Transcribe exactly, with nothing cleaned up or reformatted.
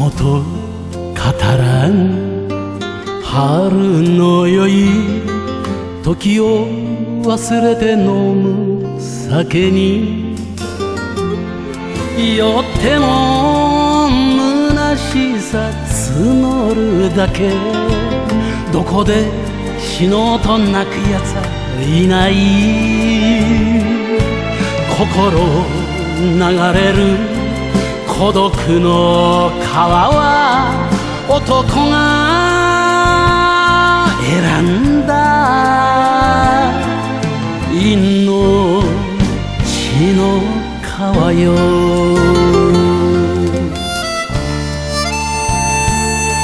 もと語らん春の酔い、時を忘れて飲む酒に酔っても虚しさ募るだけ。どこで死のうと泣くやつはいない。心流れる孤独の川は男が